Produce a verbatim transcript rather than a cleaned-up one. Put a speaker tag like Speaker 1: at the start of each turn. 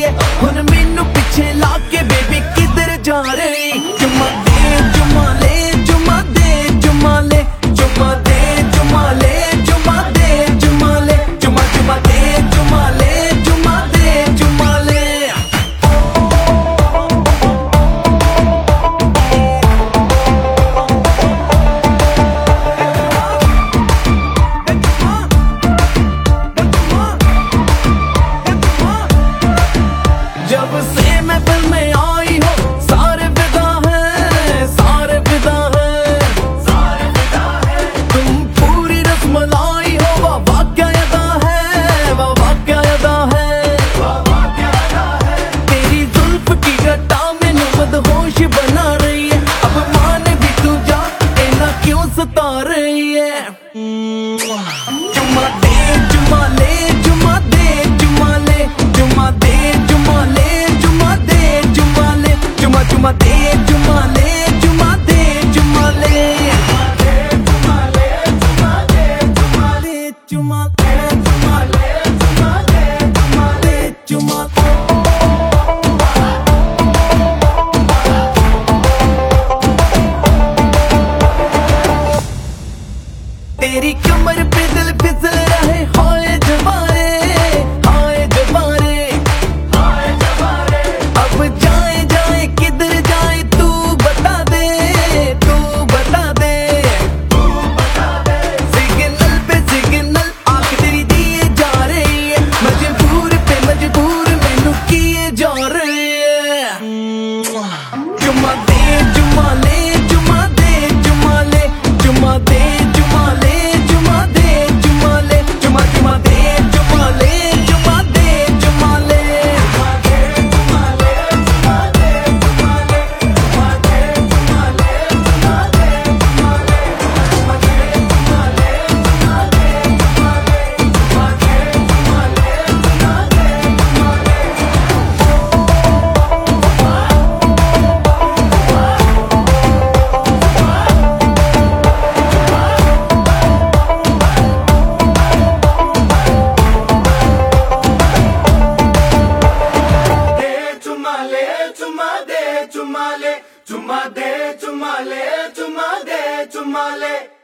Speaker 1: है हुन मैनू पिछे ला के बेबी किधर जा रही। चुम्मा दे चुम्मा ले चुम्मा दे चुम्मा ले चुम्मा दे चुम्मा ले चुम्मा दे चुम्मा ले चुम्मा चुम्मा दे चुम्मा ले चुम्मा दे चुम्मा ले। जब से मैं फिल्म में आई हो सारे फिदा हैं सारे फिदा हैं सारे फिदा हैं। तुम पूरी रसमलाई हो वाह वाह क्या अदा है वाह वाह क्या अदा है वाह वाह क्या अदा है। तेरी जुल्फ की गट्टा मैनू मदहोश बना रही है अब मान भी तू जा इतना क्यों सता रही है। चुम्मा दे चुम्मा ले चुम्मा दे चुम्मा ले चुम्मा दे चुम्मा ले चुम्मा दे चुम्मा ले चुम्मा चुम्मा दे चुम्मा ले चुम्मा दे चुम्मा ले चुम्मा ले चुम्मा दे चुम्मा दे चुम्मा दे चुम्मा ले चुम्मा दे चुम्मा दे चुम्मा। तेरी कमर पे दिल फिसल रहे हाय जवारे हाय जवारे हाय जवारे। अब जाए जाए किधर जाए तू बता दे तू बता दे तू बता दे। सिग्नल पे सिग्नल आंख तेरी दिए जा रही है मजबूर पे मजबूर मैनू किए जा रही है। चुम्मा दे चुम्मा ले चुम्मा दे चुम्मा ले चुम्मा दे चुम्मा ले चुम्मा दे चुम्मा ले चुम्मा चुम्मा दे चुम्मा ले चुम्मा दे चुम्मा ले चुम्मा ले चुम्मा दे चुम्मा ले चुम्मा दे चुम्मा ले चुम्मा दे चुम्मा ले चुम्मा दे चुम्मा ले चुम्मा दे चुम्मा ले चुम्मा दे चुम्मा ले चुम्मा दे चुम्मा ले चुम्मा दे चुम्मा ले चुम्मा दे चुम्मा ले।